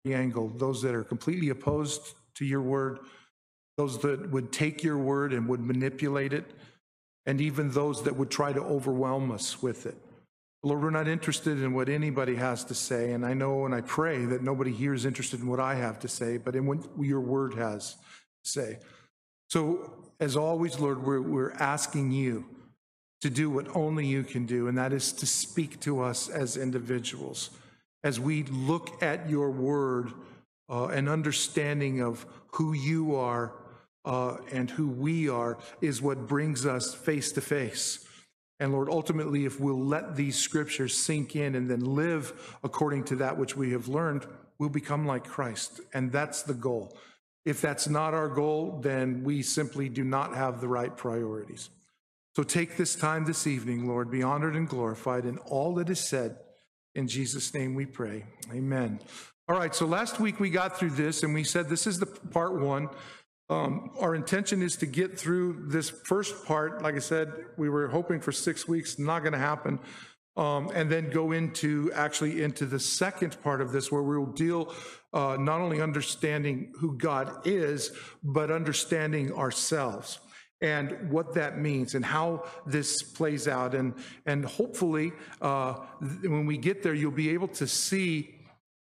angle, those that are completely opposed to your word, those that would take your word and would manipulate it, and even those that would try to overwhelm us with it. Lord, we're not interested in what anybody has to say, and I know and I pray that nobody here is interested in what I have to say, but in what your word has to say. So, as always, Lord, we're asking you to do what only you can do, and that is to speak to us as individuals. As we look at your word, an understanding of who you are and who we are is what brings us face to face. And Lord, ultimately, if we'll let these scriptures sink in and then live according to that which we have learned, we'll become like Christ. And that's the goal. If that's not our goal, then we simply do not have the right priorities. So take this time this evening, Lord, be honored and glorified in all that is said. In Jesus' name we pray. Amen. All right, so last week we got through this and we said this is the part one. Our intention is to get through this first part. Like I said, we were hoping for 6 weeks, not going to happen. And then go into the second part of this, where we'll deal not only understanding who God is, but understanding ourselves and what that means and how this plays out. And hopefully, when we get there, you'll be able to see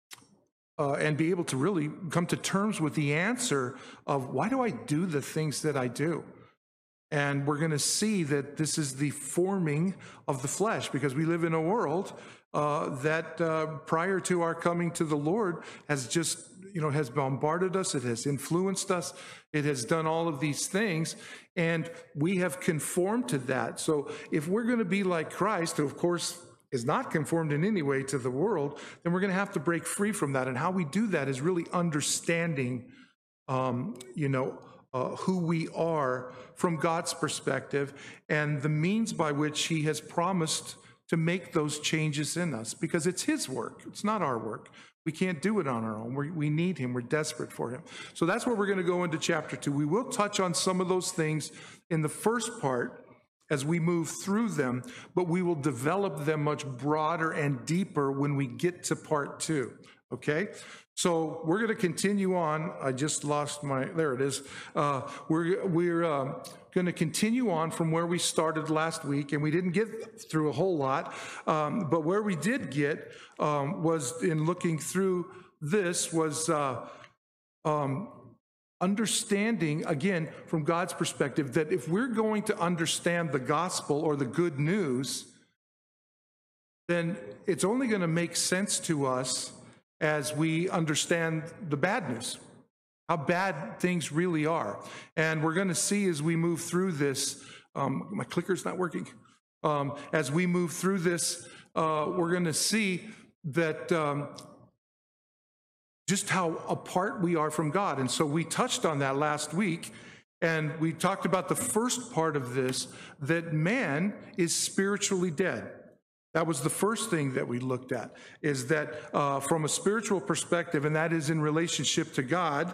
and be able to really come to terms with the answer of why do I do the things that I do? And we're going to see that this is the forming of the flesh, because we live in a world that prior to our coming to the Lord has just, has bombarded us. It has influenced us. It has done all of these things, and we have conformed to that. So if we're going to be like Christ, who of course is not conformed in any way to the world, then we're going to have to break free from that. And how we do that is really understanding, who we are from God's perspective and the means by which he has promised to make those changes in us, because it's his work. It's not our work. We can't do it on our own. We need him. We're desperate for him. So that's where we're going to go into chapter 2. We will touch on some of those things in the first part as we move through them, but we will develop them much broader and deeper when we get to part 2. Okay? So we're going to continue on. I just lost there it is. We're going to continue on from where we started last week, and we didn't get through a whole lot, but where we did get was in looking through this was understanding, again, from God's perspective, that if we're going to understand the gospel or the good news, then it's only going to make sense to us as we understand the bad news, how bad things really are. And we're going to see as we move through this, my clicker's not working. As we move through this, we're going to see that just how apart we are from God. And so we touched on that last week, and we talked about the first part of this, that man is spiritually dead. That was the first thing that we looked at, is that from a spiritual perspective, and that is in relationship to God,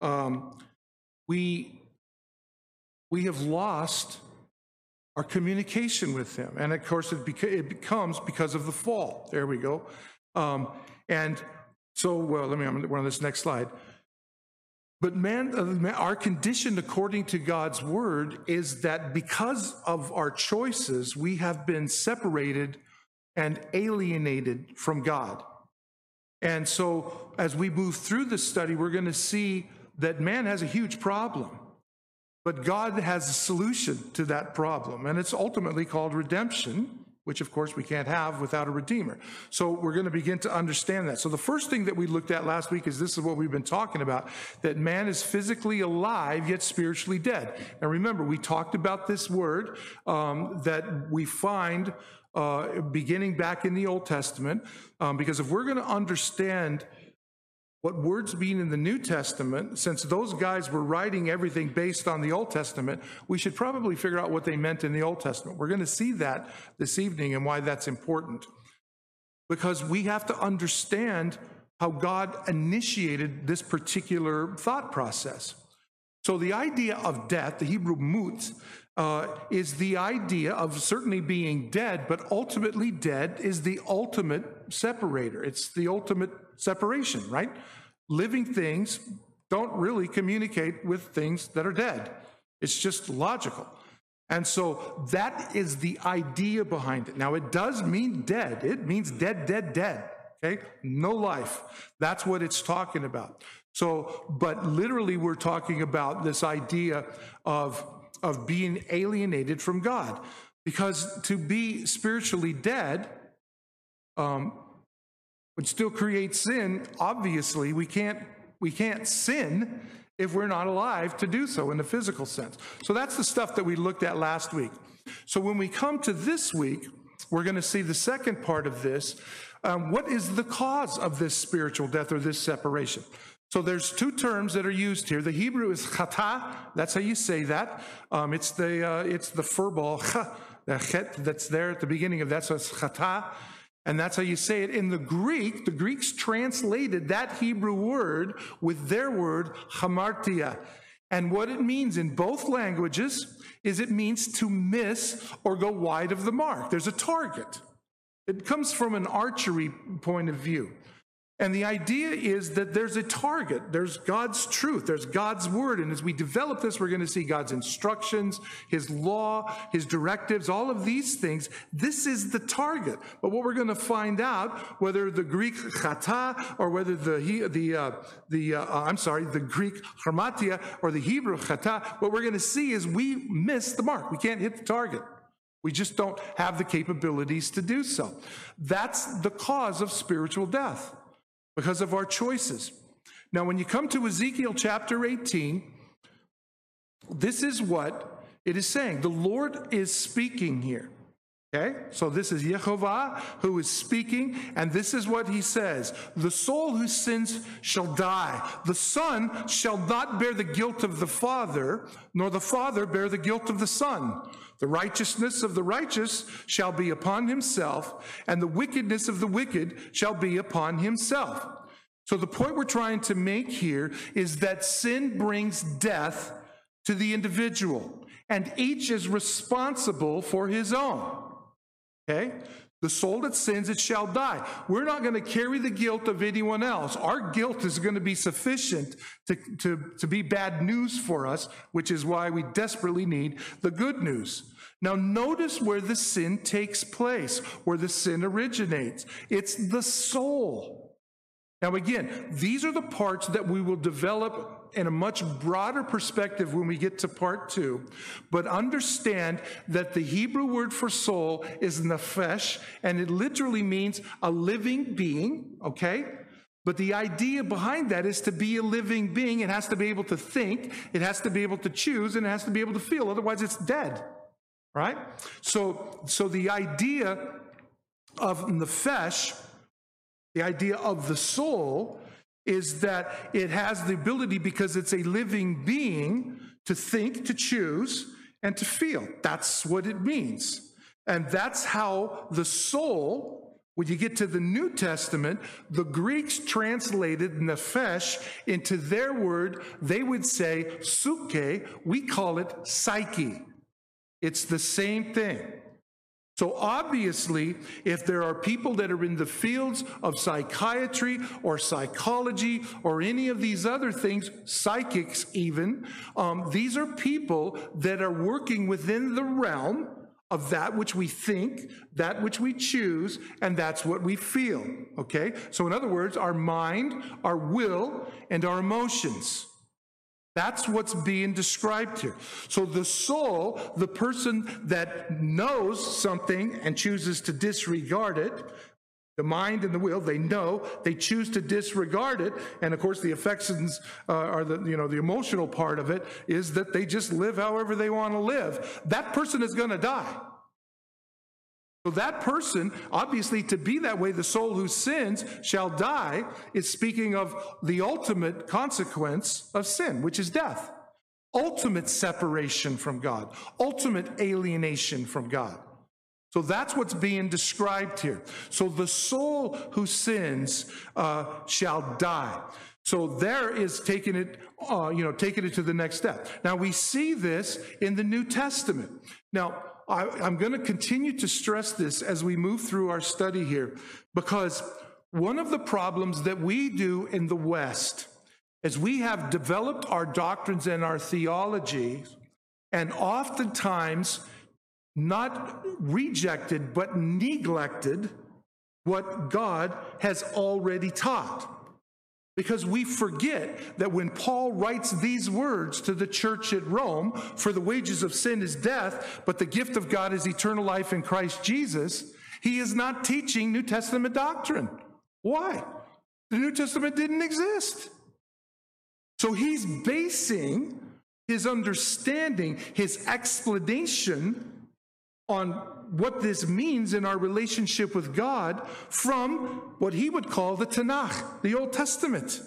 we have lost our communication with him. And of course, it becomes because of the fall. There we go. And so, we're on this next slide. But our condition according to God's word is that because of our choices, we have been separated and alienated from God. And so as we move through this study, we're going to see that man has a huge problem, but God has a solution to that problem. And it's ultimately called redemption, which of course we can't have without a redeemer. So we're going to begin to understand that. So the first thing that we looked at last week is this is what we've been talking about, that man is physically alive yet spiritually dead. And remember, we talked about this word that we find beginning back in the Old Testament, because if we're going to understand what words mean in the New Testament, since those guys were writing everything based on the Old Testament, we should probably figure out what they meant in the Old Testament. We're going to see that this evening and why that's important, because we have to understand how God initiated this particular thought process. So the idea of death, the Hebrew mut, is the idea of certainly being dead, but ultimately dead is the ultimate separator. It's the ultimate separation, right? living things don't really communicate with things that are dead. It's just logical. And so that is the idea behind it. Now, it does mean dead. It means dead, dead, dead. Okay? No life. That's what it's talking about. So, but literally we're talking about this idea of being alienated from God. Because to be spiritually dead would still create sin. Obviously, we can't sin if we're not alive to do so in the physical sense. So that's the stuff that we looked at last week. So when we come to this week, we're going to see the second part of this. What is the cause of this spiritual death or this separation? So there's two terms that are used here. The Hebrew is chata. That's how you say that. It's the furball the chet that's there at the beginning of that. So it's chata. And that's how you say it. In the Greeks translated that Hebrew word with their word, hamartia. And what it means in both languages is it means to miss or go wide of the mark. There's a target. It comes from an archery point of view. And the idea is that there's a target. There's God's truth. There's God's word. And as we develop this, we're going to see God's instructions, his law, his directives, all of these things. This is the target. But what we're going to find out, whether the Greek chata or whether the Greek harmatia or the Hebrew chata, what we're going to see is we miss the mark. We can't hit the target. We just don't have the capabilities to do so. That's the cause of spiritual death. Because of our choices. Now, when you come to Ezekiel chapter 18, this is what it is saying. The Lord is speaking here. Okay? So this is Yehovah who is speaking, and this is what he says. The soul who sins shall die. The son shall not bear the guilt of the father, nor the father bear the guilt of the son. The righteousness of the righteous shall be upon himself, and the wickedness of the wicked shall be upon himself. So the point we're trying to make here is that sin brings death to the individual, and each is responsible for his own. Okay? The soul that sins, it shall die. We're not going to carry the guilt of anyone else. Our guilt is going to be sufficient to be bad news for us, which is why we desperately need the good news. Now, notice where the sin takes place, where the sin originates. It's the soul. Now, again, these are the parts that we will develop in a much broader perspective when we get to part 2. But understand that the Hebrew word for soul is nephesh, and it literally means a living being, okay? But the idea behind that is to be a living being. It has to be able to think, it has to be able to choose, and it has to be able to feel. Otherwise, it's dead, right? So the idea of nephesh, the idea of the soul, is that it has the ability, because it's a living being, to think, to choose, and to feel. That's what it means. And that's how the soul, when you get to the New Testament, the Greeks translated nephesh into their word. They would say psyche. We call it psyche. It's the same thing. So obviously, if there are people that are in the fields of psychiatry or psychology or any of these other things, psychics even, these are people that are working within the realm of that which we think, that which we choose, and that's what we feel, okay? So in other words, our mind, our will, and our emotions. That's what's being described here. So the soul, the person that knows something and chooses to disregard it, the mind and the will, they know, they choose to disregard it. And of course, the affections are the emotional part of it is that they just live however they want to live. That person is going to die. So that person, obviously, to be that way, the soul who sins shall die, is speaking of the ultimate consequence of sin, which is death. Ultimate separation from God. Ultimate alienation from God. So that's what's being described here. So the soul who sins shall die. So there is taking it to the next step. Now we see this in the New Testament. Now, I'm going to continue to stress this as we move through our study here, because one of the problems that we do in the West is we have developed our doctrines and our theology, and oftentimes not rejected but neglected what God has already taught. Because we forget that when Paul writes these words to the church at Rome, for the wages of sin is death, but the gift of God is eternal life in Christ Jesus, he is not teaching New Testament doctrine. Why? The New Testament didn't exist. So he's basing his understanding, his explanation on what this means in our relationship with God from what he would call the Tanakh, the Old Testament.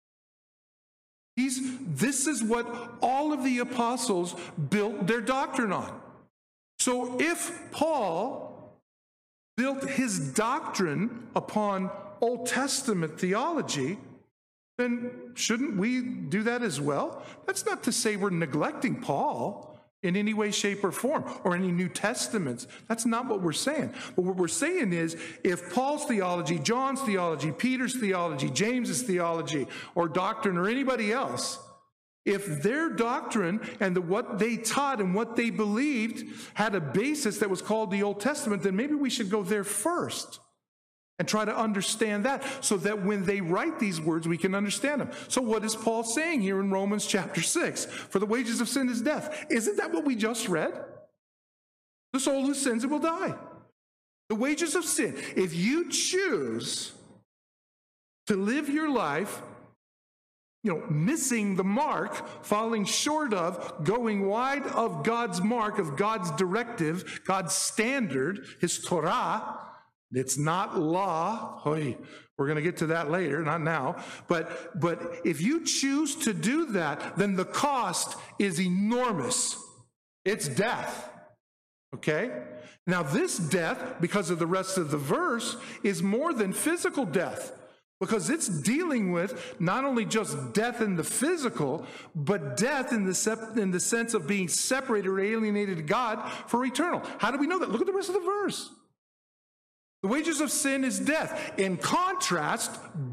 This is what all of the apostles built their doctrine on. So if Paul built his doctrine upon Old Testament theology, then shouldn't we do that as well? That's not to say we're neglecting Paul in any way, shape, or form, or any New Testaments. That's not what we're saying. But what we're saying is, if Paul's theology, John's theology, Peter's theology, James's theology, or doctrine, or anybody else, if their doctrine and what they taught and what they believed had a basis that was called the Old Testament, then maybe we should go there first and try to understand that, so that when they write these words, we can understand them. So what is Paul saying here in Romans chapter 6? For the wages of sin is death. Isn't that what we just read? The soul who sins, it will die. The wages of sin. If you choose to live your life, missing the mark, falling short of, going wide of God's mark, of God's directive, God's standard, his Torah, it's not law. We're going to get to that later, not now. But if you choose to do that, then the cost is enormous. It's death. Okay? Now this death, because of the rest of the verse, is more than physical death. Because it's dealing with not only just death in the physical, but death in the sense of being separated or alienated to God for eternal. How do we know that? Look at the rest of the verse. The wages of sin is death. In contrast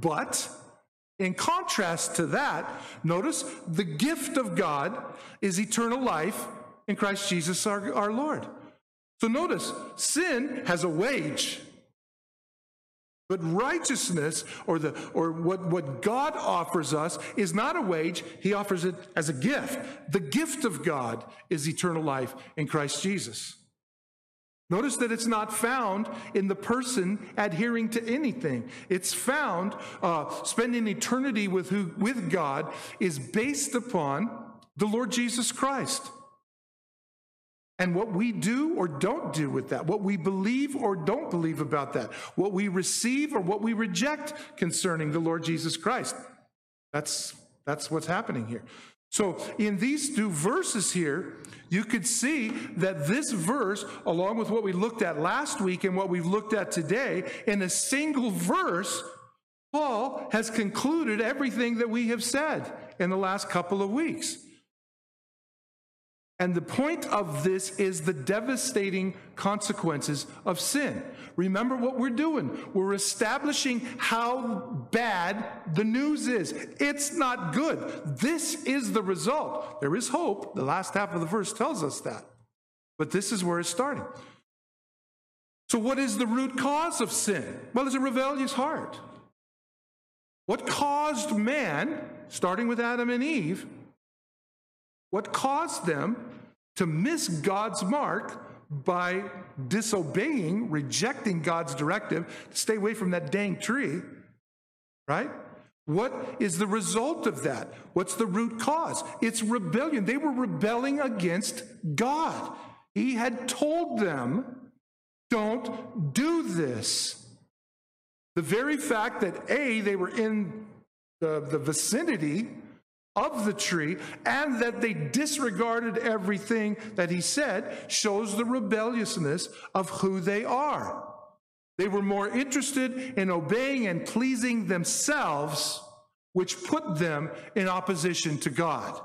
to that, notice the gift of God is eternal life in Christ Jesus our Lord. So notice, sin has a wage. But righteousness, or what God offers us, is not a wage. He offers it as a gift. The gift of God is eternal life in Christ Jesus. Notice that it's not found in the person adhering to anything. It's found, spending eternity with God is based upon the Lord Jesus Christ. And what we do or don't do with that, what we believe or don't believe about that, what we receive or what we reject concerning the Lord Jesus Christ. That's what's happening here. So in these two verses here, you could see that this verse, along with what we looked at last week and what we've looked at today, in a single verse, Paul has concluded everything that we have said in the last couple of weeks. And the point of this is the devastating consequences of sin. Remember what we're doing. We're establishing how bad the news is. It's not good. This is the result. There is hope. The last half of the verse tells us that. But this is where it's starting. So what is the root cause of sin? Well, it's a rebellious heart. What caused man, starting with Adam and Eve, what caused them to miss God's mark by disobeying, rejecting God's directive to stay away from that dang tree, right? What is the result of that? What's the root cause? It's rebellion. They were rebelling against God. He had told them, don't do this. The very fact that they were in the vicinity of the tree, and that they disregarded everything that he said, shows the rebelliousness of who they are. They were more interested in obeying and pleasing themselves, which put them in opposition to God.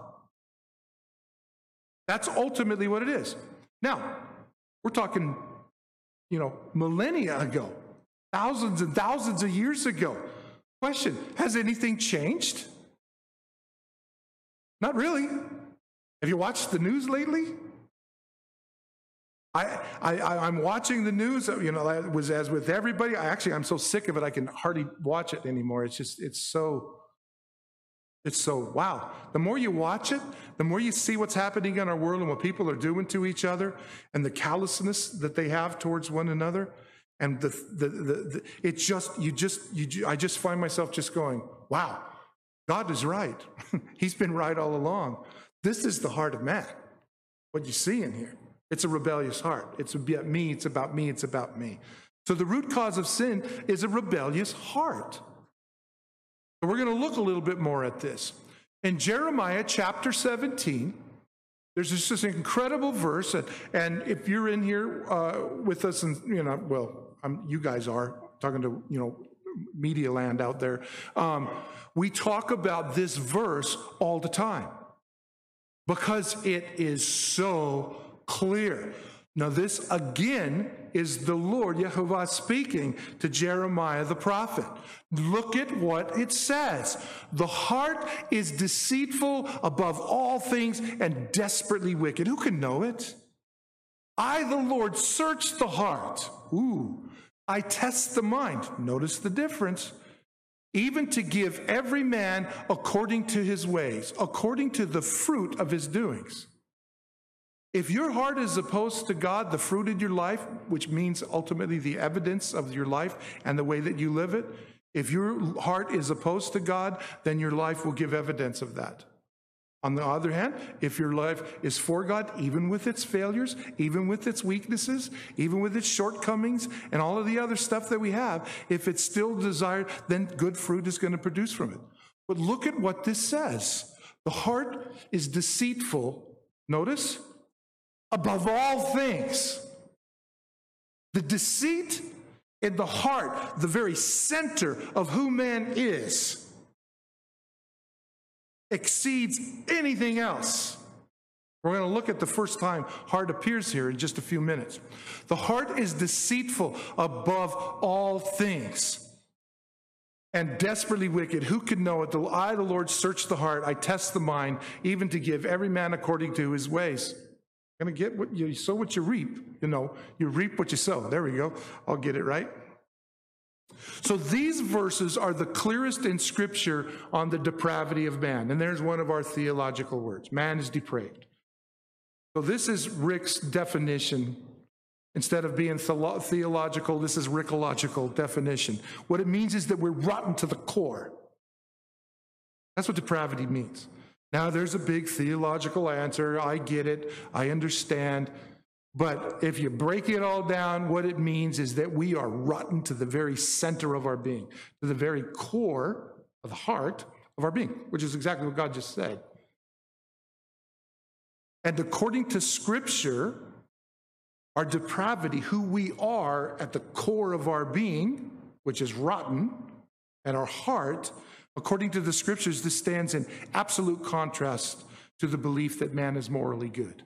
That's ultimately what it is. Now, we're talking, millennia ago. thousands and thousands of years ago. Question, has anything changed? Not really. Have you watched the news lately? I'm watching the news, you know, as with everybody. I'm so sick of it, I can hardly watch it anymore. It's so wow. The more you watch it, the more you see what's happening in our world and what people are doing to each other and the callousness that they have towards one another. And I just find myself just going, wow, God is right. He's been right all along. This is the heart of man. What you see in here. It's a rebellious heart. It's about me, it's about me, it's about me. So the root cause of sin is a rebellious heart. So we're going to look a little bit more at this. In Jeremiah chapter 17, there's just this incredible verse, and if you're in here with us, and you know, well, you guys are talking to, you know, media land out there. We talk about this verse all the time because it is so clear. Now this again is the Lord Yehovah speaking to Jeremiah the prophet. Look at what it says. The heart is deceitful above all things and desperately wicked. Who can know it? I, the Lord, search the heart. Ooh, I test the mind. Notice the difference. Even to give every man according to his ways, according to the fruit of his doings. If your heart is opposed to God, the fruit in your life, which means ultimately the evidence of your life and the way that you live it, if your heart is opposed to God, then your life will give evidence of that. On the other hand, if your life is for God, even with its failures, even with its weaknesses, even with its shortcomings, and all of the other stuff that we have, if it's still desired, then good fruit is going to produce from it. But look at what this says. The heart is deceitful, notice, above all things. The deceit in the heart, the very center of who man is, exceeds anything else. We're going to look at the first time heart appears here in just a few minutes. The heart is deceitful above all things and desperately wicked. Who could know it? I, the Lord, search the heart. I test the mind, even to give every man according to his ways. You're going to get what you sow, what you reap. You know, you reap what you sow. There we go. I'll get it right. So these verses are the clearest in Scripture on the depravity of man. And there's one of our theological words. Man is depraved. So this is Rick's definition. Instead of being theological, this is Rickological definition. What it means is that we're rotten to the core. That's what depravity means. Now, there's a big theological answer. I get it. I understand. But if you break it all down, what it means is that we are rotten to the very center of our being, to the very core of the heart of our being, which is exactly what God just said. And according to Scripture, our depravity, who we are at the core of our being, which is rotten, and our heart, according to the Scriptures, this stands in absolute contrast to the belief that man is morally good.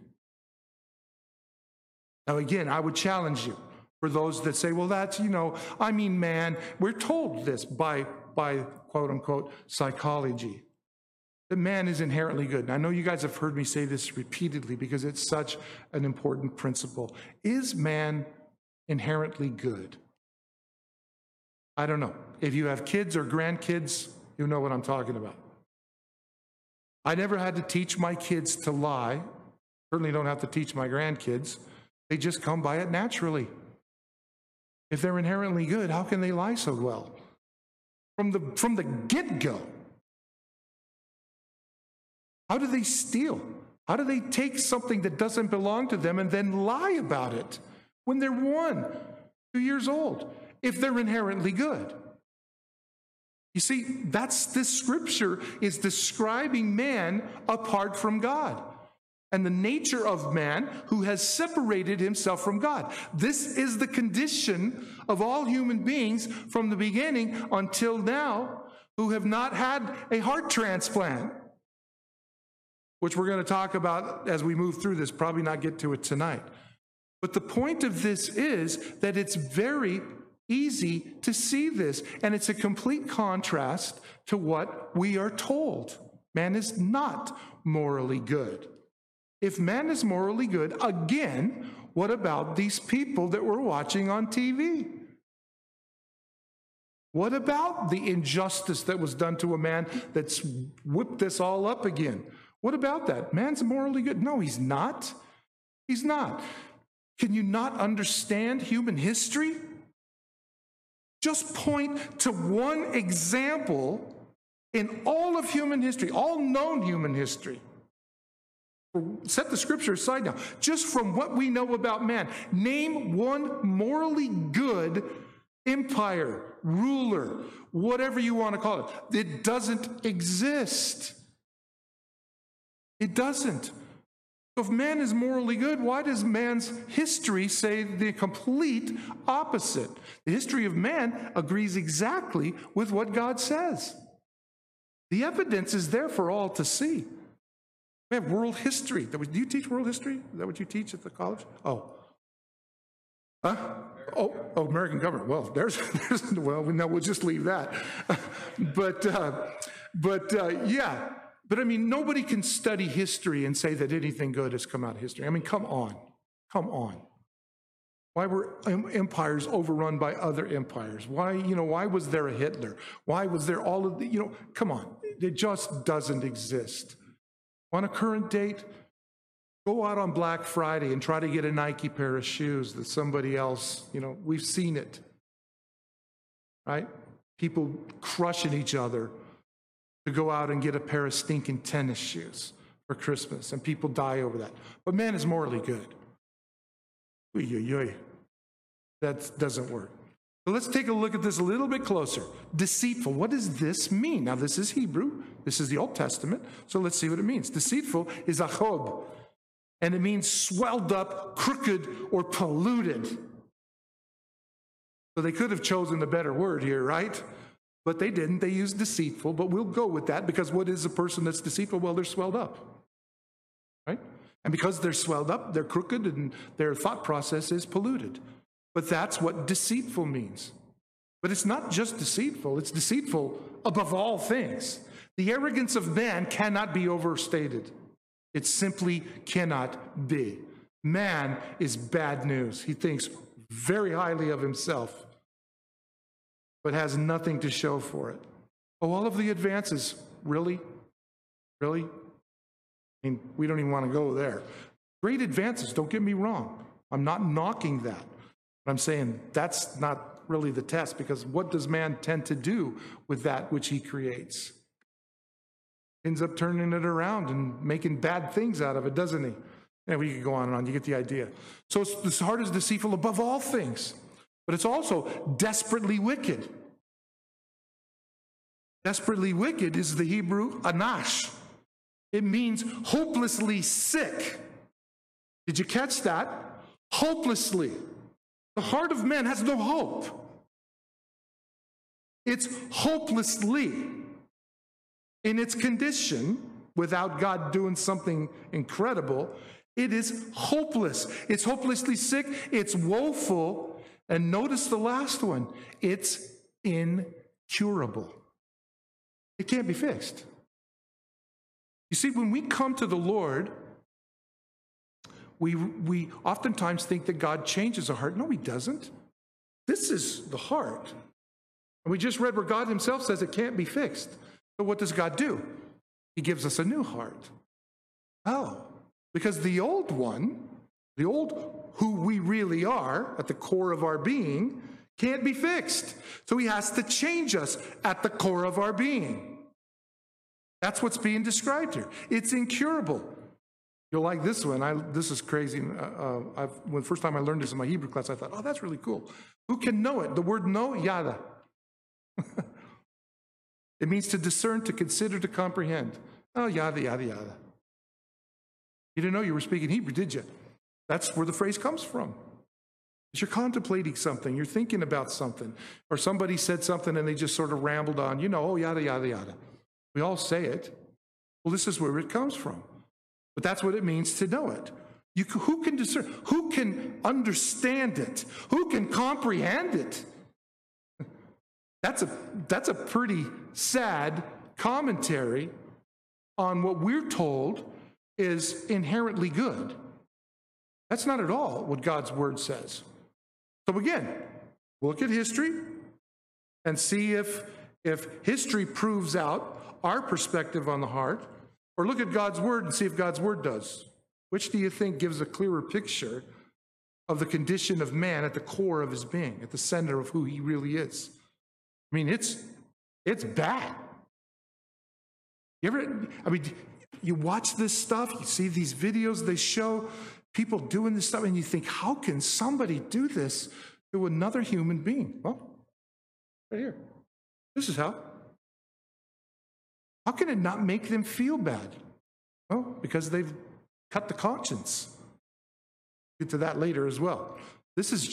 Now, again, I would challenge you for those that say, well, that's, you know, I mean, man, we're told this by quote unquote psychology, that man is inherently good. And I know you guys have heard me say this repeatedly because it's such an important principle. Is man inherently good? I don't know. If you have kids or grandkids, you know what I'm talking about. I never had to teach my kids to lie. Certainly don't have to teach my grandkids. They just come by it naturally. If they're inherently good, how can they lie so well? From the get-go. How do they steal? How do they take something that doesn't belong to them and then lie about it when they're 1, 2 years old, if they're inherently good? You see, this Scripture is describing man apart from God and the nature of man who has separated himself from God. This is the condition of all human beings from the beginning until now who have not had a heart transplant, which we're going to talk about as we move through this, probably not get to it tonight. But the point of this is that it's very easy to see this. And it's a complete contrast to what we are told. Man is not morally good. If man is morally good, again, what about these people that we're watching on TV? What about the injustice that was done to a man that's whipped this all up again? What about that? Man's morally good. No, he's not. He's not. Can you not understand human history? Just point to one example in all of human history, all known human history. Set the scripture aside now. Just from what we know about man, name one morally good empire, ruler, whatever you want to call it. It doesn't exist. It doesn't. So if man is morally good, why does man's history say the complete opposite? The history of man agrees exactly with what God says. The evidence is there for all to see. We have world history. Do you teach world history? Is that what you teach at the college? Oh. Huh? Oh, American government. Well, well, no, we'll just leave that. Yeah. But I mean, nobody can study history and say that anything good has come out of history. I mean, come on. Come on. Why were empires overrun by other empires? Why was there a Hitler? Why was there all of the, come on. It just doesn't exist. On a current date, go out on Black Friday and try to get a Nike pair of shoes that somebody else, we've seen it, right? People crushing each other to go out and get a pair of stinking tennis shoes for Christmas, and people die over that. But man is morally good. That doesn't work. So let's take a look at this a little bit closer. Deceitful. What does this mean? Now, this is Hebrew. This is the Old Testament. So let's see what it means. Deceitful is achob, and it means swelled up, crooked, or polluted. So they could have chosen a better word here, right? But they didn't. They used deceitful, but we'll go with that because what is a person that's deceitful? Well, they're swelled up, right? And because they're swelled up, they're crooked, and their thought process is polluted. But that's what deceitful means. But it's not just deceitful. It's deceitful above all things. The arrogance of man cannot be overstated. It simply cannot be. Man is bad news. He thinks very highly of himself, but has nothing to show for it. Oh, all of the advances, really? Really? I mean, we don't even want to go there. Great advances, don't get me wrong. I'm not knocking that. But I'm saying that's not really the test, because what does man tend to do with that which he creates? Ends up turning it around and making bad things out of it, doesn't he? And we could go on and on. You get the idea. So this heart is deceitful above all things, but it's also desperately wicked. Desperately wicked is the Hebrew anash. It means hopelessly sick. Did you catch that? Hopelessly. The heart of man has no hope. It's hopelessly in its condition, without God doing something incredible. It is hopeless. It's hopelessly sick. It's woeful. And notice the last one. It's incurable. It can't be fixed. You see, when we come to the Lord, we oftentimes think that God changes our heart. No, he doesn't. This is the heart. And we just read where God himself says it can't be fixed. So what does God do? He gives us a new heart. Oh, because the old one, the old who we really are at the core of our being, can't be fixed. So he has to change us at the core of our being. That's what's being described here. It's incurable. You'll like this one. This is crazy. When the first time I learned this in my Hebrew class, I thought, oh, that's really cool. Who can know it? The word know, yada. It means to discern, to consider, to comprehend. Oh, yada, yada, yada. You didn't know you were speaking Hebrew, did you? That's where the phrase comes from. As you're contemplating something, you're thinking about something, or somebody said something and they just sort of rambled on, oh, yada, yada, yada. We all say it. Well, this is where it comes from. But that's what it means to know it. Who can discern? Who can understand it? Who can comprehend it? That's a pretty sad commentary on what we're told is inherently good. That's not at all what God's word says. So again, look at history and see if history proves out our perspective on the heart, or look at God's word and see if God's word does. Which do you think gives a clearer picture of the condition of man at the core of his being, at the center of who he really is? I mean, it's bad. You watch this stuff, you see these videos, they show people doing this stuff, and you think, how can somebody do this to another human being? Well, right here. This is how. How can it not make them feel bad? Well, because they've cut the conscience. Get to that later as well. This is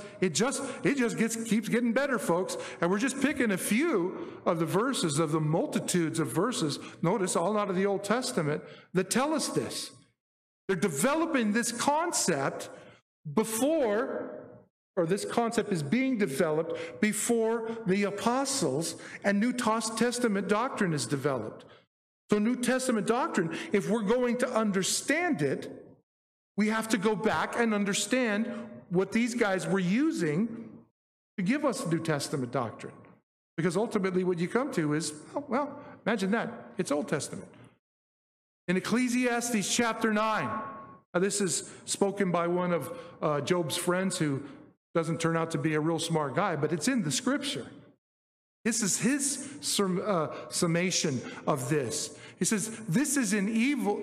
keeps getting better, folks. And we're just picking a few of the verses, of the multitudes of verses, notice all out of the Old Testament, that tell us this. They're developing this concept before, or this concept is being developed before the apostles and New Testament doctrine is developed. So New Testament doctrine, if we're going to understand it, we have to go back and understand what these guys were using to give us New Testament doctrine. Because ultimately what you come to is, well, imagine that. It's Old Testament. In Ecclesiastes chapter 9, this is spoken by one of Job's friends who doesn't turn out to be a real smart guy, but it's in the scripture. This is his summation of this. He says, this is an evil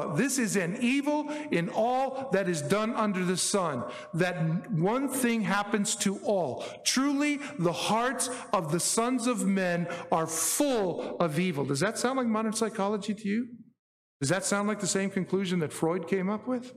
in all that is done under the sun, that one thing happens to all. Truly, the hearts of the sons of men are full of evil. Does that sound like modern psychology to you? Does that sound like the same conclusion that Freud came up with?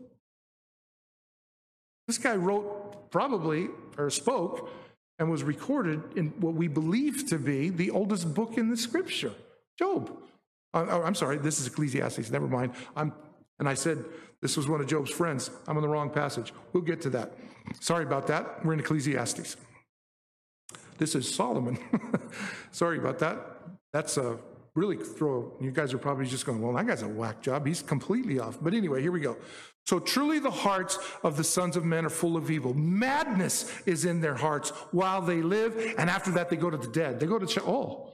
This guy wrote probably, or spoke, and was recorded in what we believe to be the oldest book in the scripture, Job. I'm sorry, this is Ecclesiastes, never mind. And I said this was one of Job's friends. I'm on the wrong passage. We'll get to that. Sorry about that. We're in Ecclesiastes. This is Solomon. Sorry about that. That's a really you guys are probably just going, well, that guy's a whack job. He's completely off. But anyway, here we go. So truly the hearts of the sons of men are full of evil. Madness is in their hearts while they live, and after that they go to the dead. They go to Sheol.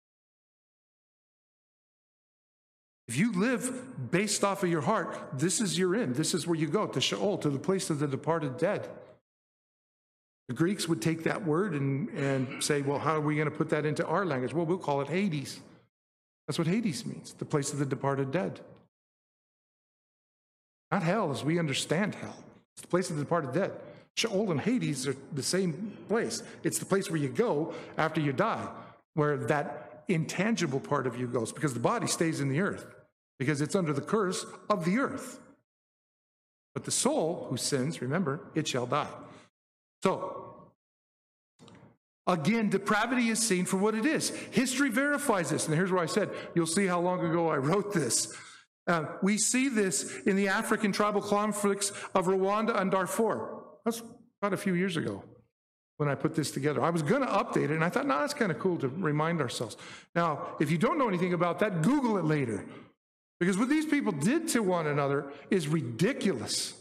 If you live based off of your heart, this is your end. This is where you go, to Sheol, to the place of the departed dead. The Greeks would take that word and say, well, how are we going to put that into our language? Well, we'll call it Hades. That's what Hades means, the place of the departed dead. Not hell as we understand hell. It's the place of the departed dead. Sheol and Hades are the same place. It's the place where you go after you die, where that intangible part of you goes, because the body stays in the earth, because it's under the curse of the earth. But the soul who sins, remember, it shall die. So, again, depravity is seen for what it is. History verifies this. And here's where I said, you'll see how long ago I wrote this. We see this in the African tribal conflicts of Rwanda and Darfur. That's about a few years ago when I put this together. I was going to update it, and I thought, no, that's kind of cool to remind ourselves. Now, if you don't know anything about that, Google it later. Because what these people did to one another is ridiculous.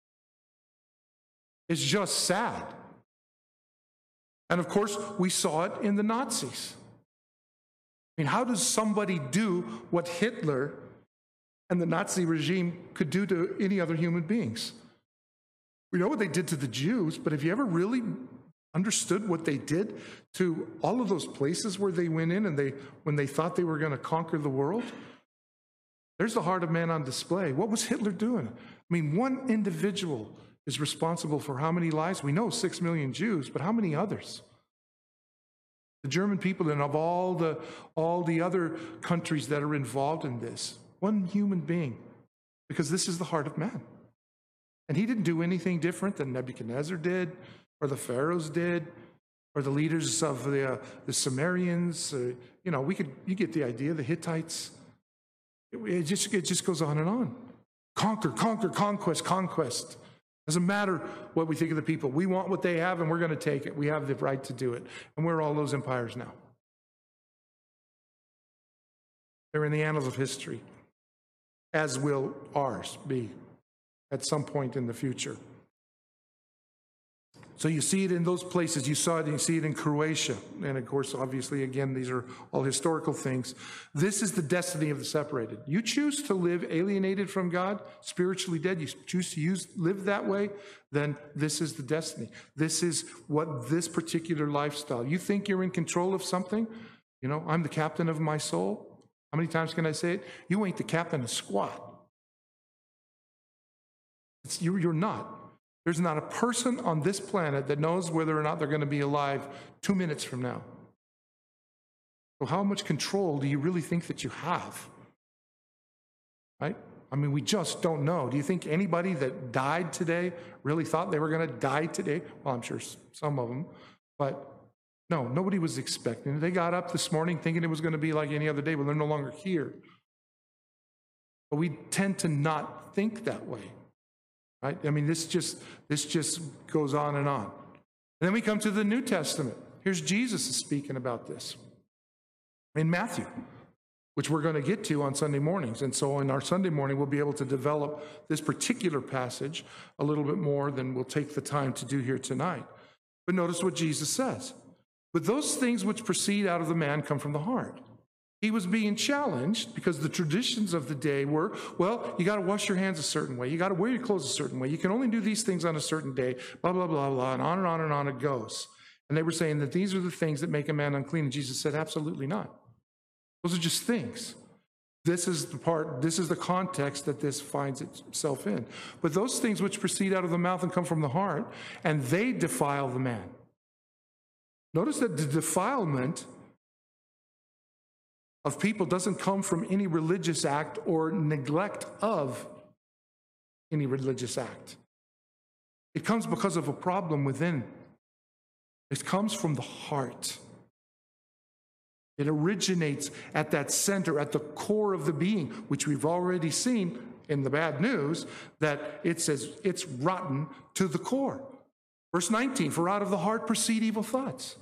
It's just sad. And of course, we saw it in the Nazis. I mean, how does somebody do what Hitler and the Nazi regime could do to any other human beings? We know what they did to the Jews, but have you ever really understood what they did to all of those places where they went in and when they thought they were going to conquer the world? There's the heart of man on display. What was Hitler doing? I mean, one individual is responsible for how many lives? We know 6 million Jews, but how many others? The German people and of all the other countries that are involved in this. One human being, because this is the heart of man. And he didn't do anything different than Nebuchadnezzar did, or the pharaohs did, or the leaders of the Sumerians. You get the idea, the Hittites. It just goes on and on. Conquer, conquest. Doesn't matter what we think of the people. We want what they have, and we're going to take it. We have the right to do it. And where are all those empires now? They're in the annals of history, as will ours be at some point in the future. So you see it in those places. You saw it, and you see it in Croatia. And of course, obviously, again, these are all historical things. This is the destiny of the separated. You choose to live alienated from God, spiritually dead. You choose to live that way, then this is the destiny. This is what this particular lifestyle. You think you're in control of something? You know, I'm the captain of my soul. How many times can I say it? You ain't the captain of squat. You're not. There's not a person on this planet that knows whether or not they're going to be alive 2 minutes from now. So how much control do you really think that you have? Right? I mean, we just don't know. Do you think anybody that died today really thought they were going to die today? Well, I'm sure some of them. But no, nobody was expecting it. They got up this morning thinking it was going to be like any other day, but they're no longer here. But we tend to not think that way. Right? I mean, this just goes on and on. And then we come to the New Testament. Here's Jesus speaking about this in Matthew, which we're going to get to on Sunday mornings. And so in our Sunday morning, we'll be able to develop this particular passage a little bit more than we'll take the time to do here tonight. But notice what Jesus says. But those things which proceed out of the man come from the heart. He was being challenged because the traditions of the day were, well, you got to wash your hands a certain way. You got to wear your clothes a certain way. You can only do these things on a certain day, blah, blah, blah, blah, and on and on and on it goes. And they were saying that these are the things that make a man unclean. And Jesus said, absolutely not. Those are just things. This is the context that this finds itself in. But those things which proceed out of the mouth and come from the heart, and they defile the man. Notice that the defilement of people doesn't come from any religious act or neglect of any religious act. It comes because of a problem within. It comes from the heart. It originates at that center, at the core of the being, which we've already seen in the bad news, that it says it's rotten to the core. Verse 19, for out of the heart proceed evil thoughts.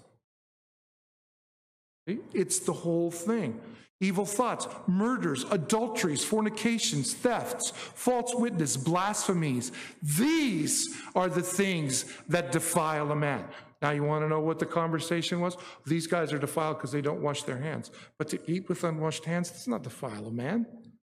It's the whole thing. Evil thoughts, murders, adulteries, fornications, thefts, false witness, blasphemies. These are the things that defile a man. Now you want to know what the conversation was? These guys are defiled because they don't wash their hands. But to eat with unwashed hands does not defile a man.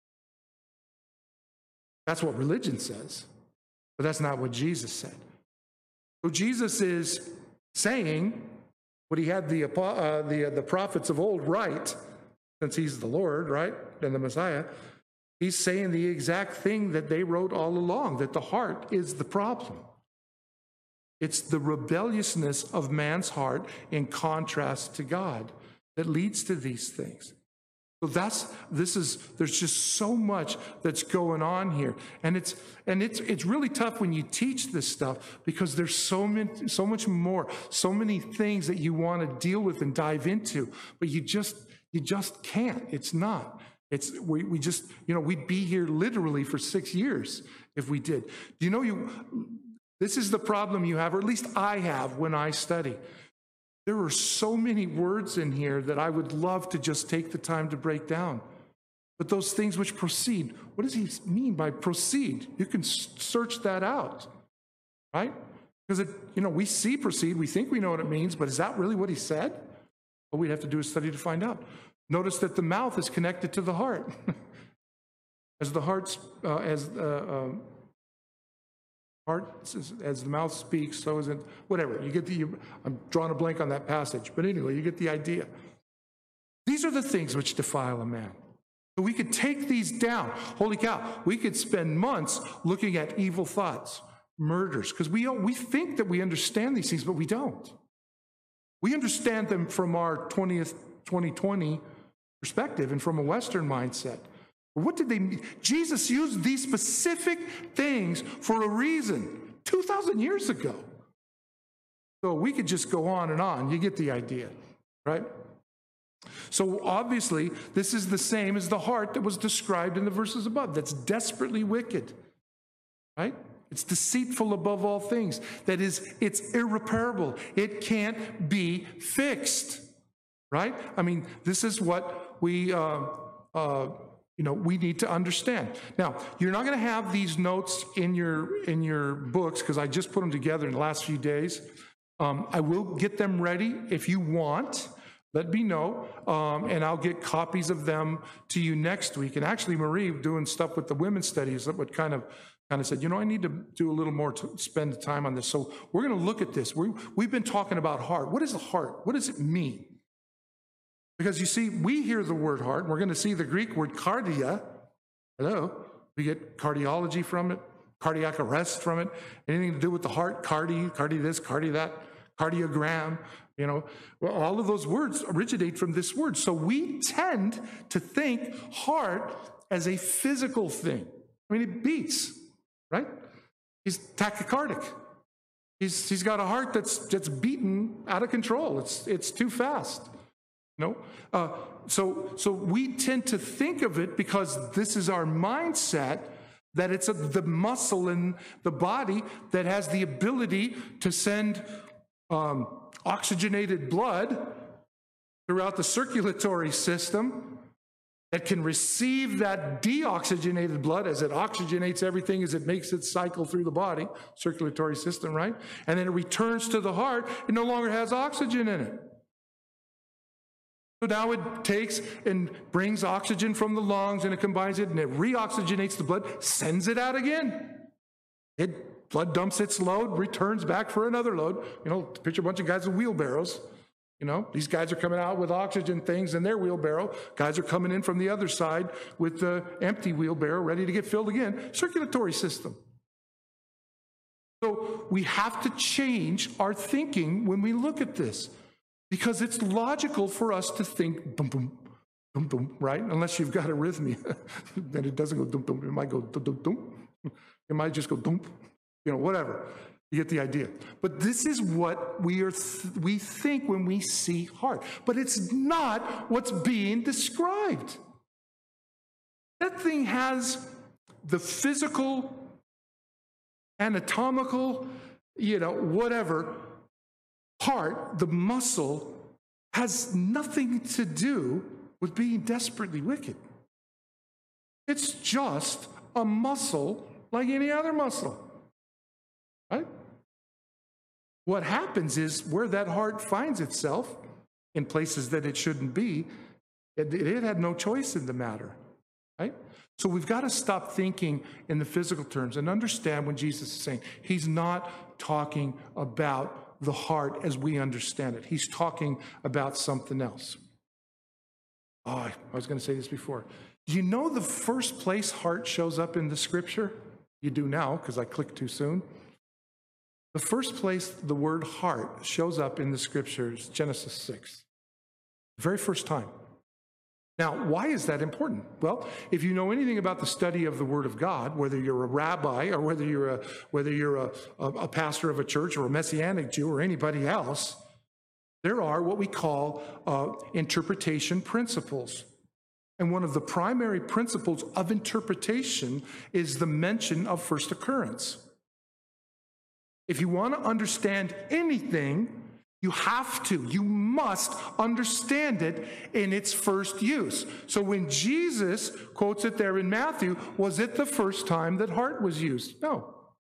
That's what religion says. But that's not what Jesus said. So Jesus is saying what he had the prophets of old write, since he's the Lord, right, and the Messiah. He's saying the exact thing that they wrote all along, that the heart is the problem. It's the rebelliousness of man's heart in contrast to God that leads to these things. So there's just so much that's going on here. And it's really tough when you teach this stuff because there's so much more, so many things that you want to deal with and dive into, but you just can't. It's not. We just, we'd be here literally for 6 years if we did. Do you know this is the problem you have, or at least I have when I study. There are so many words in here that I would love to just take the time to break down. But those things which proceed, what does he mean by proceed? You can search that out, right? Because we see proceed, we think we know what it means, but is that really what he said? What we'd have to do is study to find out. Notice that the mouth is connected to the heart. As the mouth speaks, so is it, whatever. I'm drawing a blank on that passage, but anyway, you get the idea. These are the things which defile a man. So we could take these down. Holy cow, we could spend months looking at evil thoughts, murders, because we think that we understand these things, but we don't. We understand them from our 2020 perspective and from a Western mindset. What did they mean? Jesus used these specific things for a reason 2,000 years ago. So we could just go on and on. You get the idea, right? So obviously, this is the same as the heart that was described in the verses above. That's desperately wicked, right? It's deceitful above all things. That is, it's irreparable. It can't be fixed, right? I mean, this is what we need to understand. Now, you're not going to have these notes in your books because I just put them together in the last few days. I will get them ready if you want. Let me know, and I'll get copies of them to you next week. And actually, Marie, doing stuff with the women's studies, that would kind of said, I need to do a little more to spend time on this. So we're going to look at this. We've been talking about heart. What is the heart? What does it mean? Because you see, we hear the word heart, and we're going to see the Greek word cardia. Hello? We get cardiology from it, cardiac arrest from it, anything to do with the heart, cardi this, cardi that, cardiogram. Well, all of those words originate from this word. So we tend to think heart as a physical thing. I mean, it beats, right? He's tachycardic. He's got a heart that's beaten out of control. It's too fast. So we tend to think of it, because this is our mindset, that it's the muscle in the body that has the ability to send oxygenated blood throughout the circulatory system, that can receive that deoxygenated blood as it oxygenates everything, as it makes its cycle through the body, circulatory system, right? And then it returns to the heart. It no longer has oxygen in it. So now it takes and brings oxygen from the lungs, and it combines it, and it reoxygenates the blood, sends it out again. Blood dumps its load, returns back for another load. Picture a bunch of guys with wheelbarrows. These guys are coming out with oxygen things in their wheelbarrow. Guys are coming in from the other side with the empty wheelbarrow, ready to get filled again. Circulatory system. So we have to change our thinking when we look at this, because it's logical for us to think boom, boom, boom, boom, right? Unless you've got arrhythmia, then it doesn't go dum, dum. It might go dum, dum, dum. It might just go dum. Whatever. You get the idea. But this is what we think when we see heart. But it's not what's being described. That thing has the physical, anatomical, whatever part, the muscle, has nothing to do with being desperately wicked. It's just a muscle like any other muscle. Right? What happens is, where that heart finds itself in places that it shouldn't be, it had no choice in the matter. Right? So we've got to stop thinking in the physical terms and understand when Jesus is saying, he's not talking about the heart as we understand it. He's talking about something else. Oh, I was going to say this before. Do you know the first place heart shows up in the scripture? You do now, because I clicked too soon. The first place the word heart shows up in the scriptures, Genesis 6. The very first time. Now, why is that important? Well, if you know anything about the study of the Word of God, whether you're a rabbi or whether you're a pastor of a church or a Messianic Jew or anybody else, there are what we call interpretation principles. And one of the primary principles of interpretation is the mention of first occurrence. If you want to understand anything, you must understand it in its first use. So when Jesus quotes it there in Matthew, was it the first time that heart was used? No.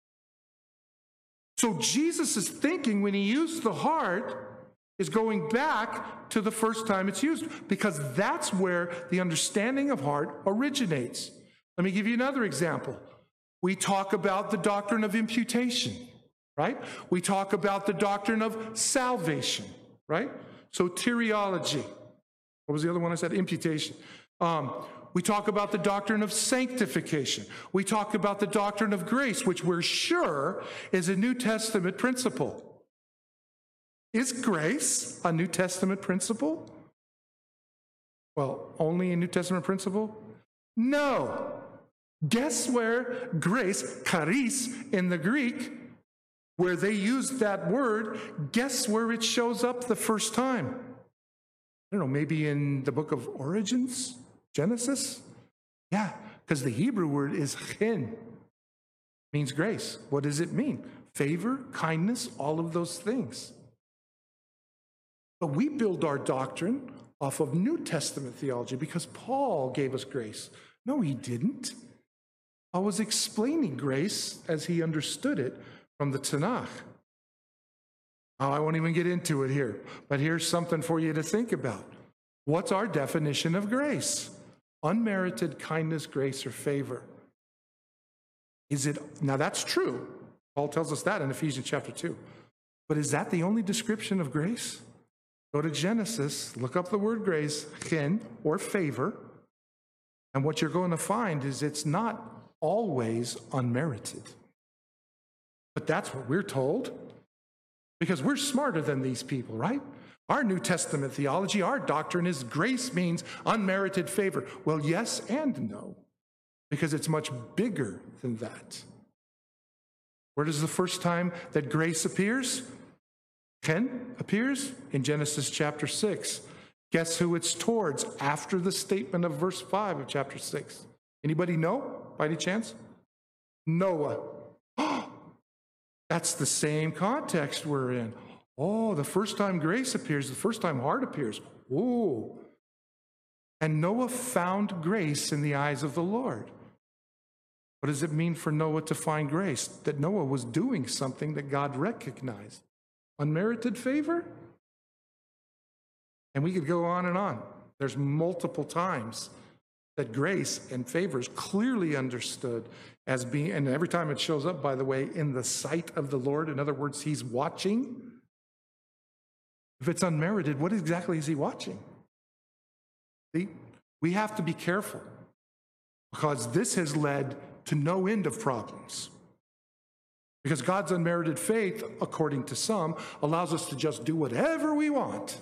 So Jesus' thinking when he used the heart is going back to the first time it's used, because that's where the understanding of heart originates. Let me give you another example. We talk about the doctrine of imputation. Right? We talk about the doctrine of salvation, right? Soteriology. What was the other one I said? Imputation. We talk about the doctrine of sanctification. We talk about the doctrine of grace, which we're sure is a New Testament principle. Is grace a New Testament principle? Well, only a New Testament principle? No. Guess where grace, charis in the Greek, where they used that word, guess where it shows up the first time? I don't know, maybe in the book of Origins, Genesis? Yeah, because the Hebrew word is chen. means grace. What does it mean? Favor, kindness, all of those things. But we build our doctrine off of New Testament theology because Paul gave us grace. No, he didn't. Paul was explaining grace as he understood it from the Tanakh. Oh, I won't even get into it here, but here's something for you to think about. What's our definition of grace? Unmerited kindness, grace, or favor. Now that's true. Paul tells us that in Ephesians chapter 2. But is that the only description of grace? Go to Genesis, look up the word grace, chen, or favor, and what you're going to find is it's not always unmerited. But that's what we're told, because we're smarter than these people, right? Our New Testament theology, our doctrine is grace means unmerited favor. Well, yes and no, because it's much bigger than that. Where does the first time that grace appears? Chen appears in Genesis chapter 6. Guess who it's towards after the statement of verse 5 of chapter 6? Anybody know by any chance? Noah. Oh, that's the same context we're in. Oh, the first time grace appears, the first time heart appears. Oh. And Noah found grace in the eyes of the Lord. What does it mean for Noah to find grace? That Noah was doing something that God recognized. Unmerited favor? And we could go on and on. There's multiple times that grace and favor is clearly understood as being, and every time it shows up, by the way, in the sight of the Lord. In other words, he's watching. If it's unmerited, what exactly is he watching? See, we have to be careful because this has led to no end of problems. Because God's unmerited faith, according to some, allows us to just do whatever we want.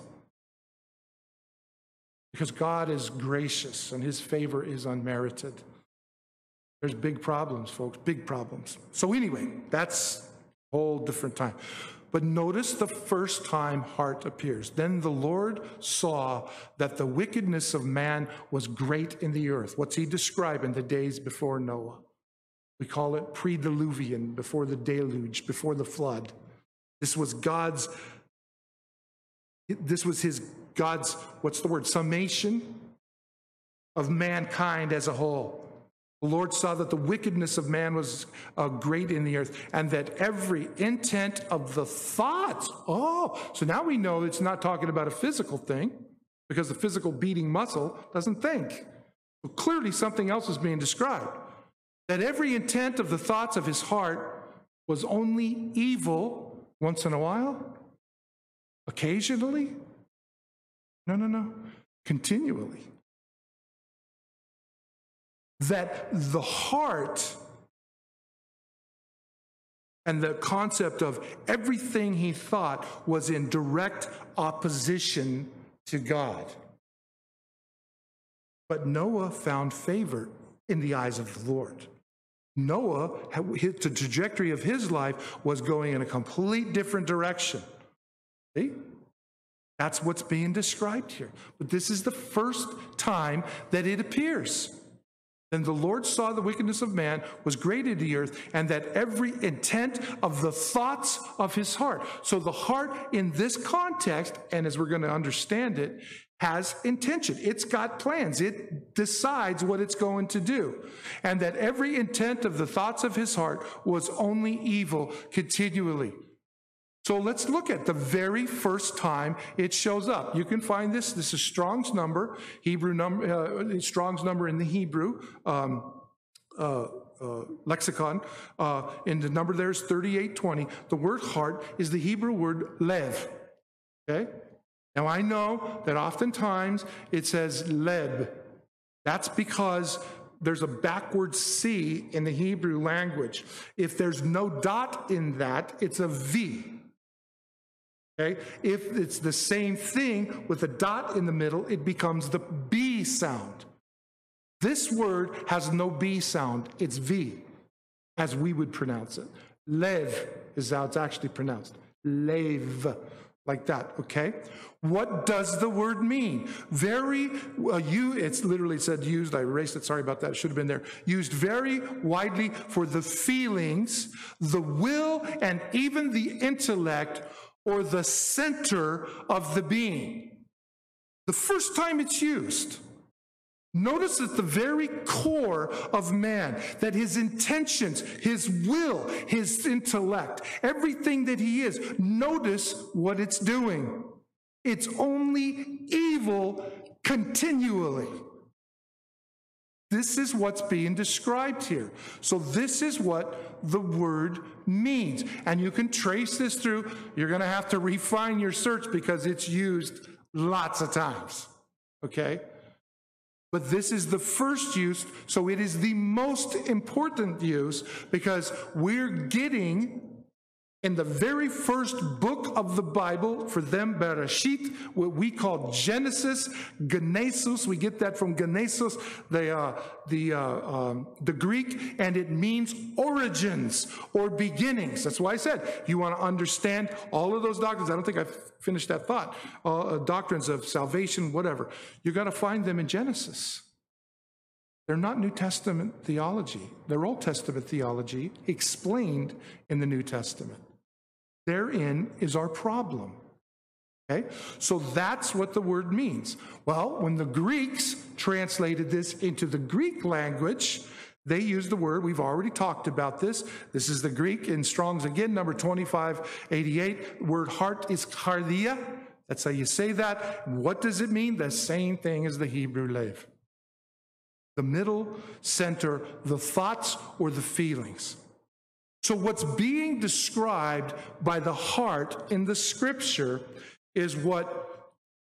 Because God is gracious and his favor is unmerited. There's big problems, folks, big problems. So anyway, that's a whole different time. But notice the first time heart appears. Then the Lord saw that the wickedness of man was great in the earth. What's he describing? The days before Noah. We call it pre-diluvian, before the deluge, before the flood. This was God's, what's the word, summation of mankind as a whole. The Lord saw that the wickedness of man was great in the earth, and that every intent of the thoughts. Oh, so now we know it's not talking about a physical thing, because the physical beating muscle doesn't think. So clearly something else is being described. That every intent of the thoughts of his heart was only evil once in a while, occasionally. No. Continually. That the heart and the concept of everything he thought was in direct opposition to God. But Noah found favor in the eyes of the Lord. Noah, the trajectory of his life was going in a complete different direction. See? That's what's being described here. But this is the first time that it appears. Then the Lord saw the wickedness of man was great in the earth, and that every intent of the thoughts of his heart. So the heart in this context, and as we're going to understand it, has intention. It's got plans. It decides what it's going to do. And that every intent of the thoughts of his heart was only evil continually. So let's look at the very first time it shows up. You can find this. This is Strong's number, Strong's number in the Hebrew lexicon. And the number there is 3820. The word heart is the Hebrew word lev. Okay? Now I know that oftentimes it says leb. That's because there's a backward C in the Hebrew language. If there's no dot in that, it's a V. Okay? If it's the same thing with a dot in the middle, it becomes the B sound. This word has no B sound. It's V, as we would pronounce it. Lev is how it's actually pronounced. Lev. like that, okay? What does the word mean? It's literally said used, I erased it, sorry about that, it should have been there. Used very widely for the feelings, the will, and even the intellect, or the center of the being. The first time it's used, notice at the very core of man, that his intentions, his will, his intellect, everything that he is, notice what it's doing. It's only evil continually. This is what's being described here. So this is what the word means. And you can trace this through. You're going to have to refine your search because it's used lots of times. Okay? But this is the first use, so it is the most important use because we're getting in the very first book of the Bible, for them, Bereshit, what we call Genesis, Genesis. We get that from Genesis, the Greek, and it means origins or beginnings. That's why I said you want to understand all of those doctrines. I don't think I've finished that thought. Doctrines of salvation, whatever. You got to find them in Genesis. They're not New Testament theology. They're Old Testament theology explained in the New Testament. Therein is our problem. Okay? So that's what the word means. Well, when the Greeks translated this into the Greek language, they used the word, we've already talked about this. This is the Greek in Strong's again, number 2588. Word heart is kardia. That's how you say that. What does it mean? The same thing as the Hebrew lev. The middle, center, the thoughts or the feelings. So what's being described by the heart in the scripture is what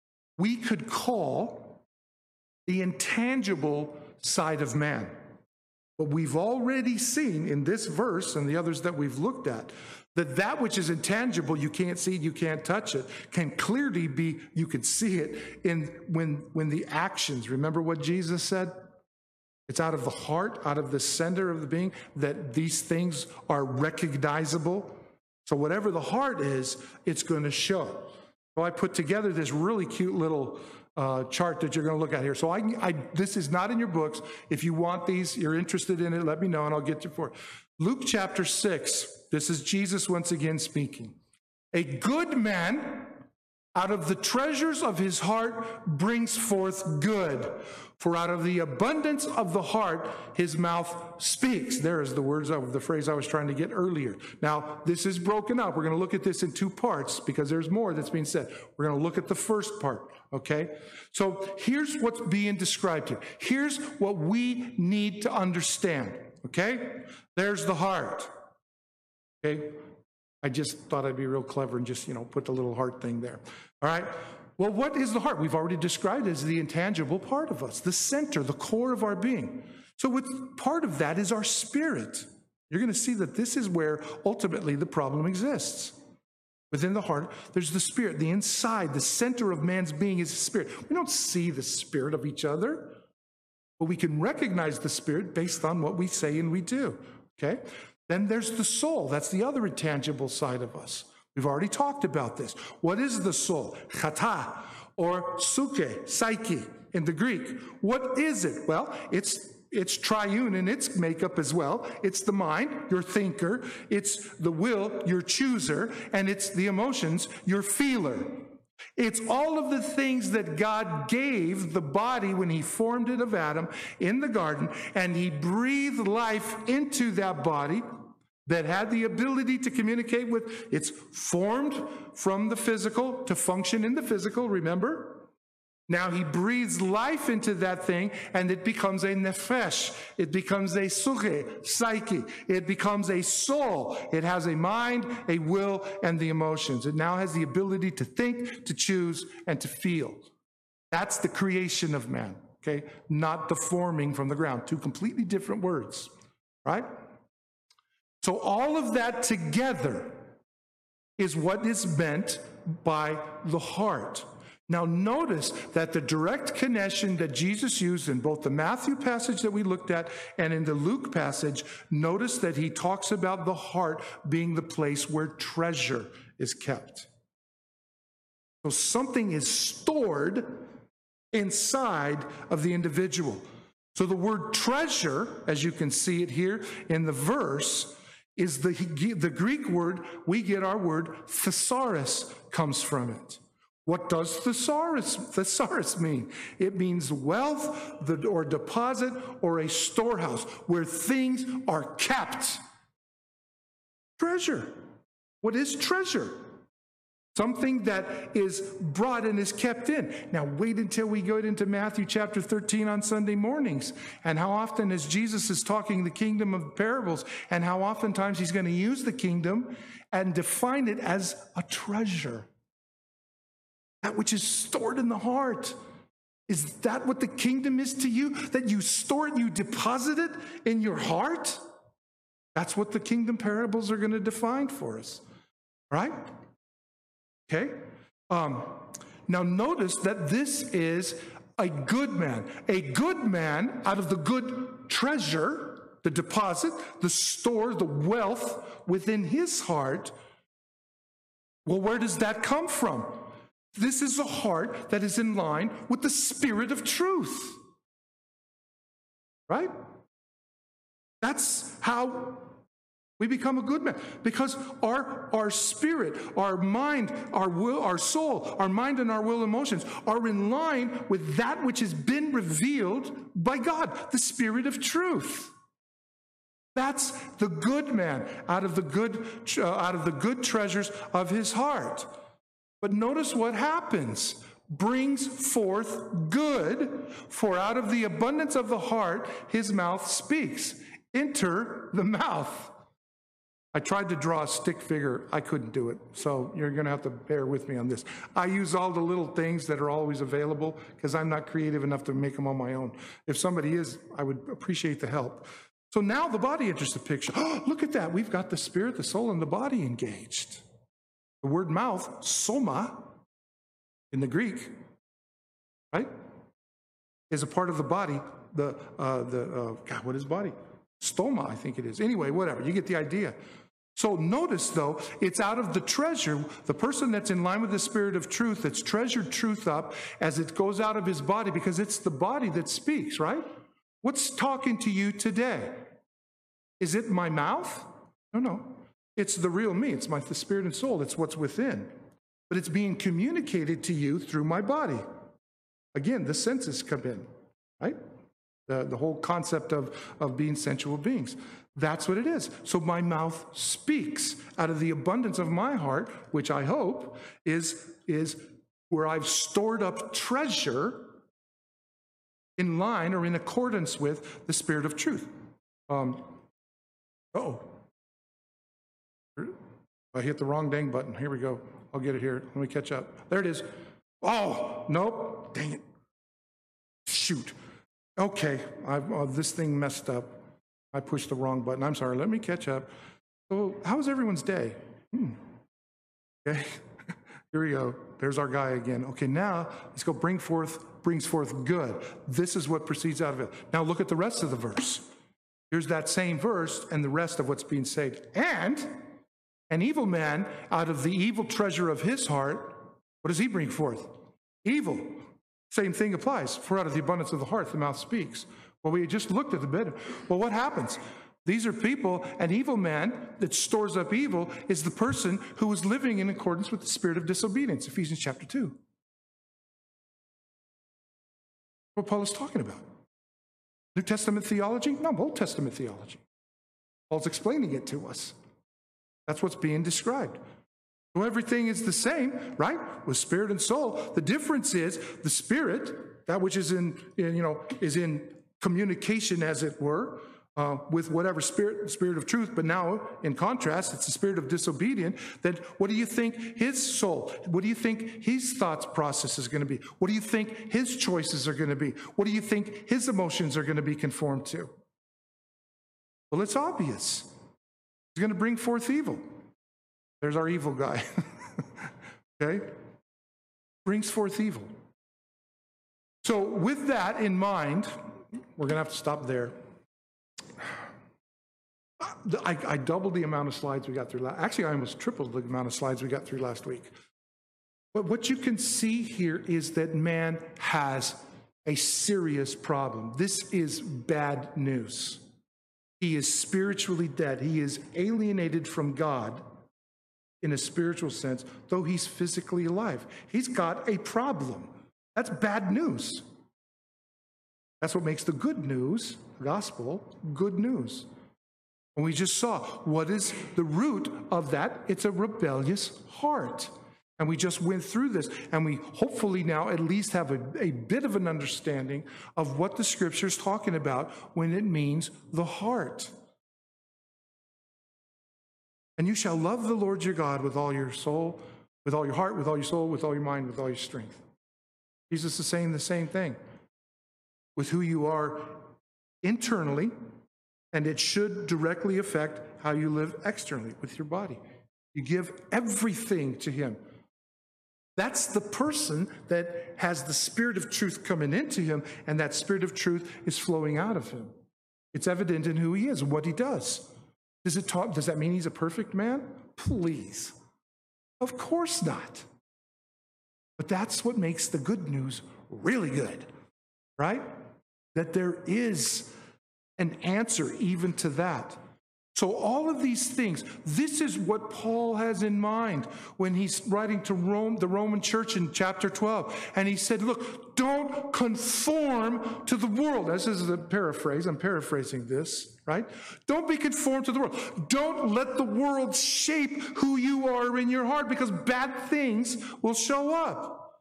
we could call the intangible side of man. But we've already seen in this verse and the others that we've looked at, that which is intangible, you can't see it, you can't touch it, can clearly be, you can see it when the actions, remember what Jesus said? It's out of the heart, out of the center of the being, that these things are recognizable. So whatever the heart is, it's going to show. So I put together this really cute little chart that you're going to look at here. So this is not in your books. If you want these, you're interested in it, let me know and I'll get you for it. Luke chapter 6, this is Jesus once again speaking. A good man out of the treasures of his heart brings forth good. For out of the abundance of the heart, his mouth speaks. There is the phrase I was trying to get earlier. Now, this is broken up. We're going to look at this in two parts because there's more that's being said. We're going to look at the first part, okay? So here's what's being described here. Here's what we need to understand, okay? There's the heart, okay? I just thought I'd be real clever and just, put the little heart thing there, all right? Well, what is the heart? We've already described it as the intangible part of us, the center, the core of our being. So part of that is our spirit. You're going to see that this is where ultimately the problem exists. Within the heart, there's the spirit, the inside, the center of man's being is the spirit. We don't see the spirit of each other, but we can recognize the spirit based on what we say and we do, okay? Then there's the soul. That's the other intangible side of us. We've already talked about this. What is the soul? Chata, or suke, psyche in the Greek. What is it? Well, it's triune in its makeup as well. It's the mind, your thinker. It's the will, your chooser. And it's the emotions, your feeler. It's all of the things that God gave the body when he formed it of Adam in the garden, and he breathed life into that body that had the ability to communicate with, it's formed from the physical to function in the physical, remember? Now he breathes life into that thing and it becomes a nefesh. It becomes a suche, psyche. It becomes a soul. It has a mind, a will, and the emotions. It now has the ability to think, to choose, and to feel. That's the creation of man, okay? Not the forming from the ground. Two completely different words, right? So all of that together is what is meant by the heart. Now notice that the direct connection that Jesus used in both the Matthew passage that we looked at and in the Luke passage, notice that he talks about the heart being the place where treasure is kept. So something is stored inside of the individual. So the word treasure, as you can see it here in the verse, is the Greek word. We get our word thesaurus comes from it. What does thesaurus mean? It means wealth or deposit or a storehouse where things are kept. Treasure. What is treasure? Something that is brought and is kept in. Now wait until we go into Matthew chapter 13 on Sunday mornings, and how often as Jesus is talking the kingdom of parables, and how oftentimes he's going to use the kingdom and define it as a treasure. That which is stored in the heart. Is that what the kingdom is to you? That you store it, you deposit it in your heart? That's what the kingdom parables are going to define for us. Right? Okay? Now notice that this is a good man. A good man out of the good treasure, the deposit, the store, the wealth within his heart. Well, where does that come from? This is a heart that is in line with the spirit of truth. Right? That's how we become a good man. Because our spirit, our mind, our will, our soul, our mind and our will emotions are in line with that which has been revealed by God, the spirit of truth. That's the good man out of the good treasures of his heart. But notice what happens. Brings forth good, for out of the abundance of the heart his mouth speaks. Enter the mouth. I tried to draw a stick figure. I couldn't do it. So you're going to have to bear with me on this. I use all the little things that are always available because I'm not creative enough to make them on my own. If somebody is, I would appreciate the help. So now the body enters the picture. Oh, look at that. We've got the spirit, the soul, and the body engaged. The word mouth, soma, in the Greek, right, is a part of the body. What is body? Stoma, I think it is. Anyway, whatever. You get the idea. So notice, though, it's out of the treasure, the person that's in line with the spirit of truth, that's treasured truth up as it goes out of his body, because it's the body that speaks, right? What's talking to you today? Is it my mouth? No. It's the real me. It's the spirit and soul. It's what's within. But it's being communicated to you through my body. Again, the senses come in, right? The whole concept of being sensual beings. That's what it is. So my mouth speaks out of the abundance of my heart, which I hope is where I've stored up treasure in line or in accordance with the spirit of truth. I hit the wrong dang button. Here we go. I'll get it here. Let me catch up. There it is. Oh, nope. Dang it. Shoot. Okay. This thing messed up. I pushed the wrong button. I'm sorry. Let me catch up. So, how was everyone's day? Okay. Here we go. There's our guy again. Okay, now let's go. Brings forth good. This is what proceeds out of it. Now look at the rest of the verse. Here's that same verse and the rest of what's being said. And an evil man out of the evil treasure of his heart, what does he bring forth? Evil. Same thing applies. For out of the abundance of the heart, the mouth speaks. Well, we just looked at the bit. Well, what happens? These are people, an evil man that stores up evil is the person who is living in accordance with the spirit of disobedience. Ephesians chapter 2. What Paul is talking about. New Testament theology? No, Old Testament theology. Paul's explaining it to us. That's what's being described. So everything is the same, right? With spirit and soul. The difference is the spirit, that which is in communication, as it were, with whatever spirit of truth, but now in contrast, it's the spirit of disobedience. That what do you think his soul, what do you think his thoughts process is going to be? What do you think his choices are going to be? What do you think his emotions are going to be conformed to? Well, it's obvious. He's going to bring forth evil. There's our evil guy. Okay? Brings forth evil. So with that in mind, we're going to have to stop there. I doubled the amount of slides we got through. Actually, I almost tripled the amount of slides we got through last week. But what you can see here is that man has a serious problem. This is bad news. He is spiritually dead. He is alienated from God in a spiritual sense, though he's physically alive. He's got a problem. That's bad news. That's what makes the good news, the gospel, good news. And we just saw, what is the root of that? It's a rebellious heart. And we just went through this, and we hopefully now at least have a bit of an understanding of what the scripture is talking about when it means the heart. And you shall love the Lord your God with all your soul, with all your heart, with all your soul, with all your mind, with all your strength. Jesus is saying the same thing with who you are internally, and it should directly affect how you live externally with your body. You give everything to him. That's the person that has the Spirit of truth coming into him, and that Spirit of truth is flowing out of him. It's evident in who he is and what he does. Does that mean he's a perfect man? Please. Of course not. But that's what makes the good news really good, right? That there is an answer even to that. So all of these things, this is what Paul has in mind when he's writing to Rome, the Roman church in chapter 12. And he said, look, don't conform to the world. This is a paraphrase. I'm paraphrasing this, right? Don't be conformed to the world. Don't let the world shape who you are in your heart, because bad things will show up.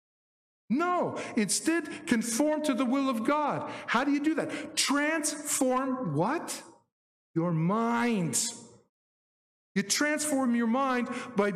No, instead, conform to the will of God. How do you do that? Transform what? Your mind. You transform your mind by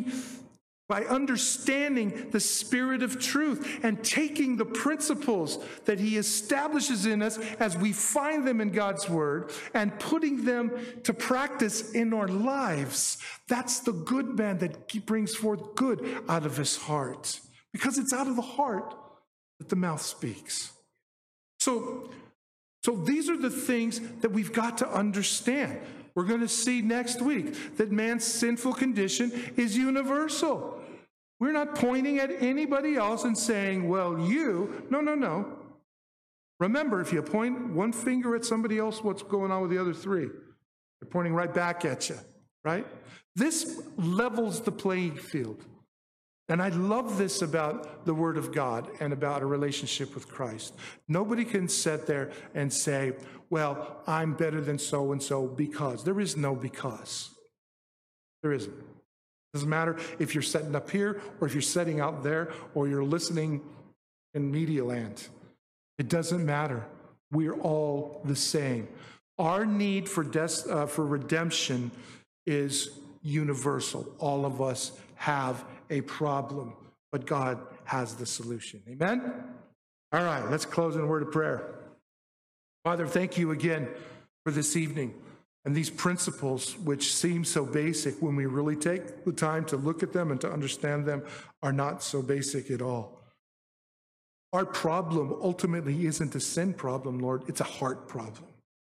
understanding the Spirit of truth and taking the principles that he establishes in us as we find them in God's word and putting them to practice in our lives. That's the good man that brings forth good out of his heart, because it's out of the heart that the mouth speaks. So these are the things that we've got to understand. We're going to see next week that man's sinful condition is universal. We're not pointing at anybody else and saying, well, you. No. Remember, if you point one finger at somebody else, what's going on with the other three? They're pointing right back at you, right? This levels the playing field. And I love this about the Word of God and about a relationship with Christ. Nobody can sit there and say, well, I'm better than so-and-so because. There is no because. There isn't. It doesn't matter if you're sitting up here or if you're sitting out there or you're listening in media land. It doesn't matter. We're all the same. Our need for redemption is universal. All of us have a problem, but God has the solution. Amen? All right, let's close in a word of prayer. Father, thank you again for this evening and these principles, which seem so basic when we really take the time to look at them and to understand them, are not so basic at all. Our problem ultimately isn't a sin problem, Lord. It's a heart problem.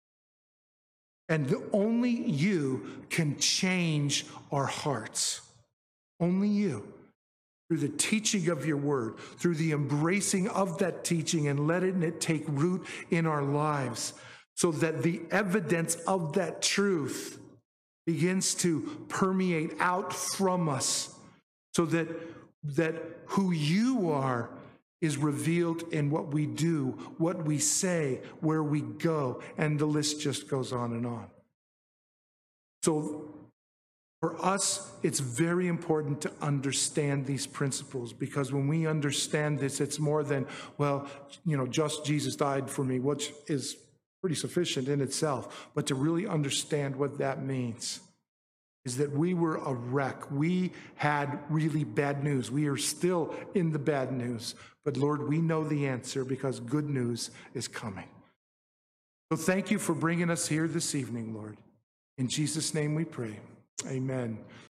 And only you can change our hearts. Only you. Through the teaching of your word, through the embracing of that teaching and letting it take root in our lives, so that the evidence of that truth begins to permeate out from us, so that who you are is revealed in what we do, what we say, where we go, and the list just goes on and on. So for us, it's very important to understand these principles, because when we understand this, it's more than, well, just Jesus died for me, which is pretty sufficient in itself. But to really understand what that means is that we were a wreck. We had really bad news. We are still in the bad news. But Lord, we know the answer, because good news is coming. So thank you for bringing us here this evening, Lord. In Jesus' name we pray. Amen.